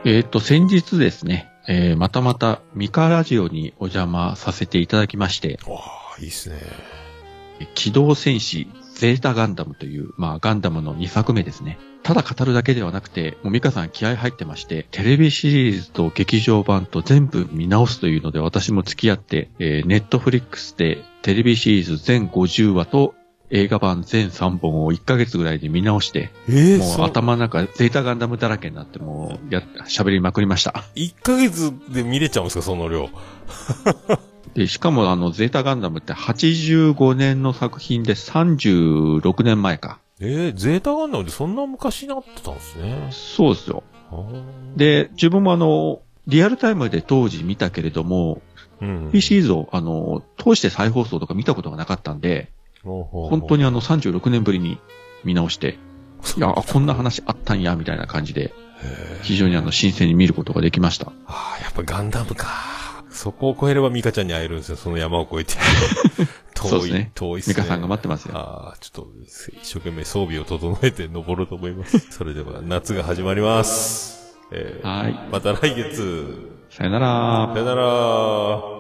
先日ですね、またミカラジオにお邪魔させていただきまして、 わあ、いいっすね。 機動戦士ゼータガンダムという、ガンダムの2作目ですね。ただ語るだけではなくて、もうミカさん気合入ってまして、テレビシリーズと劇場版と全部見直すというので、私も付き合って、ネットフリックスでテレビシリーズ全50話と映画版全3本を1ヶ月ぐらいで見直して、もう頭の中ゼータガンダムだらけになってもう喋りまくりました。 1ヶ月で見れちゃうんですか、その量。 で、しかもゼータガンダムって85年の作品で36年前か。 ゼータガンダムってそんな昔になってたんですね。 そうですよ。で、自分もリアルタイムで当時見たけれども、P シリーズを通して再放送とか見たことがなかったんで、本当に36年ぶりに見直して、いや、こんな話あったんや、みたいな感じで、非常に新鮮に見ることができました。 やっぱガンダムか。そこを越えればミカちゃんに会えるんですよ、その山を越えて。 そうですね。 遠いっすね。 ミカさんが待ってますよ。 ちょっと、一生懸命装備を整えて登ろうと思います。それでは、夏が始まります。 はい。 また来月。 さよなら。 さよなら。